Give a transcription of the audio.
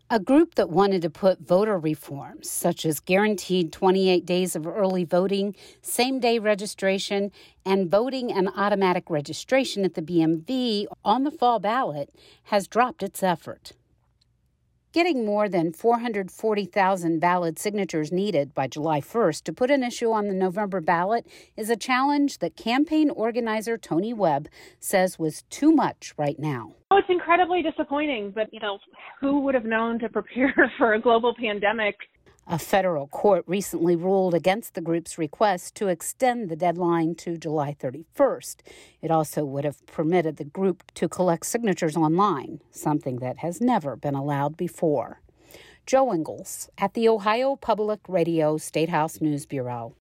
A group that wanted to put voter reforms, such as guaranteed 28 days of early voting, same-day registration, and voting and automatic registration at the BMV on the fall ballot, has dropped its effort. Getting more than 440,000 valid signatures needed by July 1st to put an issue on the November ballot is a challenge that campaign organizer Tony Webb says was too much right now. Oh, it's incredibly disappointing, but, who would have known to prepare for a global pandemic? A federal court recently ruled against the group's request to extend the deadline to July 31st. It also would have permitted the group to collect signatures online, something that has never been allowed before. Joe Ingles at the Ohio Public Radio State House News Bureau.